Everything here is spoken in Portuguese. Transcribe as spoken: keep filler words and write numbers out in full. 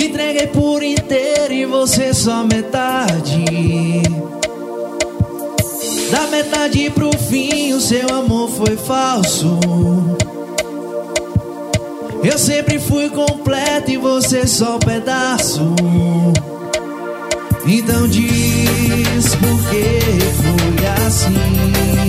Me entreguei por inteiro e você só metade. Da metade pro fim o seu amor foi falso. Eu sempre fui completo e você só um pedaço. Então diz por que foi assim.